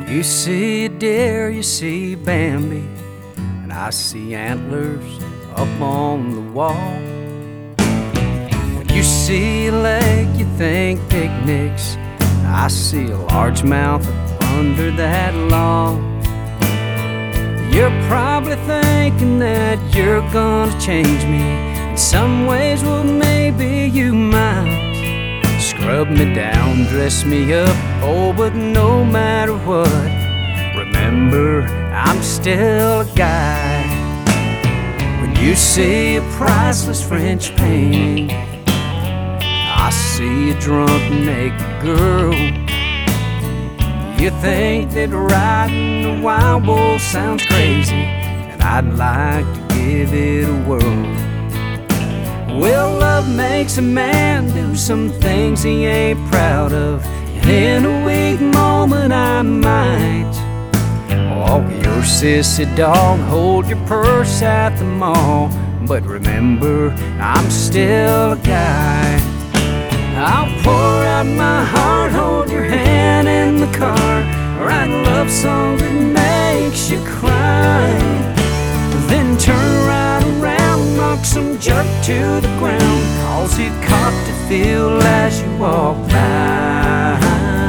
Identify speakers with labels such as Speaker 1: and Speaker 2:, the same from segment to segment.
Speaker 1: You see a deer, you see Bambi, and I see antlers up on the wall. When you see a lake, you think picnics. I see a largemouth under that log. You're probably thinking that you're gonna change me in some ways. Well, maybe you might. Scrub me down, dress me up, oh, but no matter what, remember, I'm still a guy. When you see a priceless French painting, I see a drunk naked girl. You think that riding a wild bull sounds crazy, and I'd like to give it a whirl. Well, love makes a man do some things he ain't proud of, and in a weak moment I might walk your sissy dog, hold your purse at the mall. But remember, I'm still a guy. I'll pour out my heart, hold your hand in the car, write a love song that makes you cry, then turn right around, knock some jerk to the ground, cause you caught to feel as you walk by.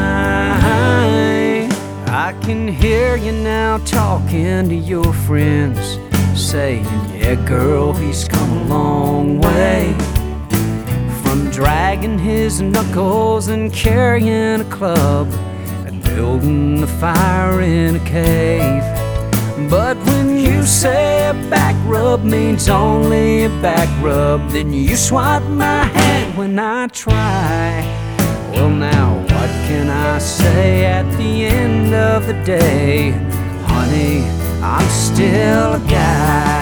Speaker 1: I can hear you now talking to your friends, saying, yeah girl, he's come a long way, from dragging his knuckles and carrying a club and building a fire in a cave. But when you say a back rub means only a back rub, then you swipe my hand when I try. Well now, what can I say at the end of the day? Honey, I'm still a guy.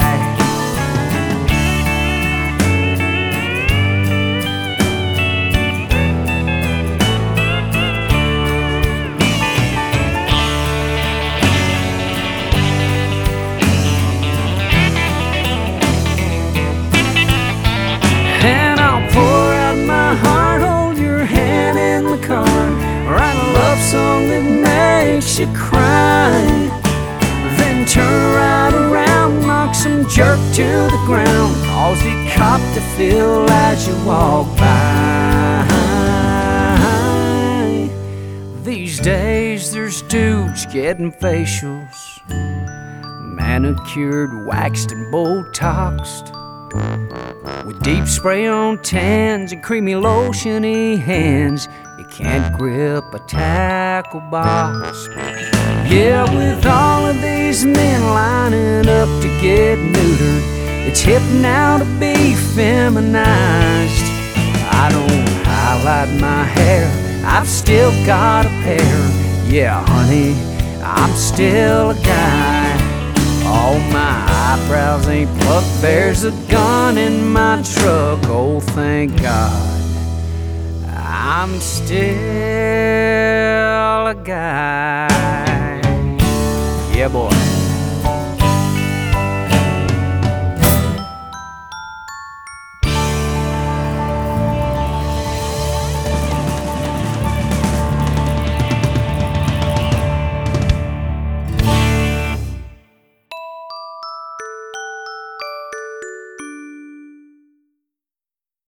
Speaker 1: And I'll pour out my heart, hold your hand in the car, write a love song that makes you cry, then turn right around, knock some jerk to the ground, cause you cop to feel as you walk by. These days there's dudes getting facials, manicured, waxed and Botoxed, with deep spray on tans and creamy lotiony hands. You can't grip a tackle box. Yeah, with all of these men lining up to get neutered, it's hip now to be feminized. I don't highlight my hair, I've still got a pair. Yeah, honey, I'm still a guy. All my eyebrows ain't plucked, there's a gun in my truck, oh thank God, I'm still a guy. Yeah boy.